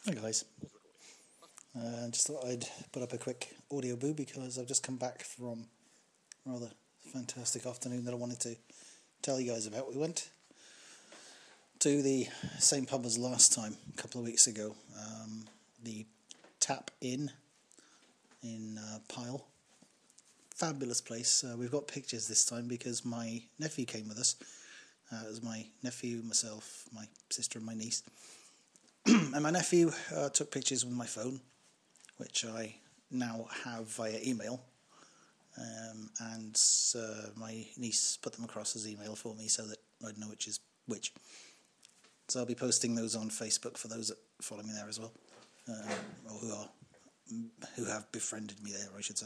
Hi guys, just thought I'd put up a quick audio boo because I've just come back from a rather fantastic afternoon that I wanted to tell you guys about. We went to the same pub as last time, a couple of weeks ago, the Tap Inn in Pyle. Fabulous place. We've got pictures this time because my nephew came with us. It was my nephew, myself, my sister and my niece. And my nephew took pictures with my phone, which I now have via email, and my niece put them across as email for me so that I'd know which is which. So I'll be posting those on Facebook for those that follow me there as well, or who have befriended me there, I should say.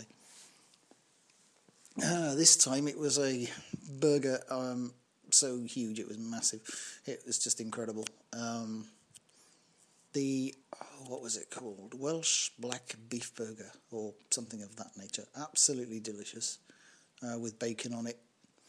This time it was a burger so huge, it was massive. It was just incredible. What was it called? Welsh Black Beef Burger, or something of that nature. Absolutely delicious, with bacon on it.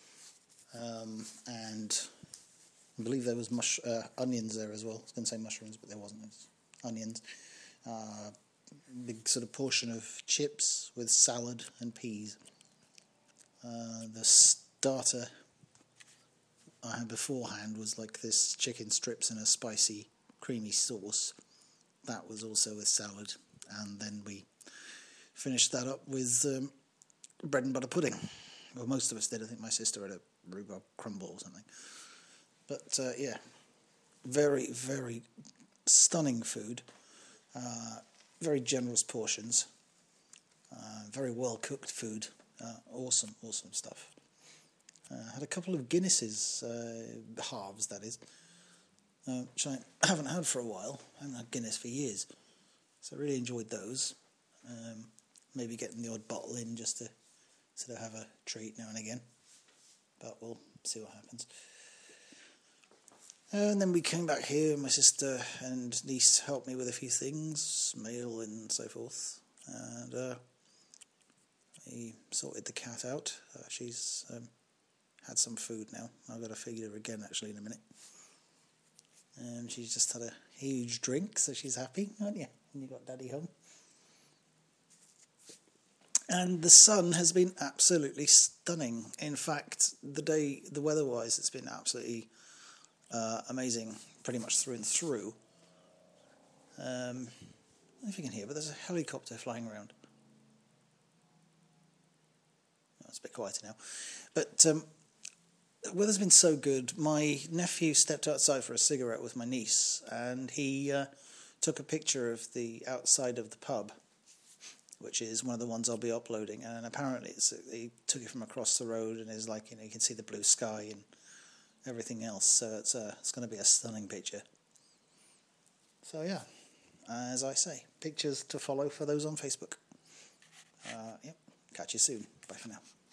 And I believe there was onions there as well. I was going to say mushrooms, but there wasn't. It was onions. Big sort of portion of chips with salad and peas. The starter I had beforehand was like this chicken strips in a spicy, creamy sauce. That was also with salad, and then we finished that up with bread and butter pudding. Well, most of us did. I think my sister had a rhubarb crumble or something. But yeah, very, very stunning food. Very generous portions. Very well cooked food. Awesome stuff. Had a couple of Guinnesses, halves that is, which I haven't had for a while. I haven't had Guinness for years, so I really enjoyed those. Maybe getting the odd bottle in just to sort of have a treat now and again, but we'll see what happens. And then we came back here, and my sister and niece helped me with a few things, mail and so forth, and we sorted the cat out. She's had some food now. I've got to feed her again actually in a minute. And she's just had a huge drink, so she's happy, aren't you? And you got Daddy home. And the sun has been absolutely stunning. In fact, the weather-wise, it's been absolutely amazing, pretty much through and through. I don't know if you can hear, but there's a helicopter flying around. Oh, it's a bit quieter now. But the weather's been so good. My nephew stepped outside for a cigarette with my niece, and he took a picture of the outside of the pub, which is one of the ones I'll be uploading. And apparently he took it from across the road, and is like, you can see the blue sky and everything else. So it's going to be a stunning picture. So yeah, as I say, pictures to follow for those on Facebook. Yep. Catch you soon. Bye for now.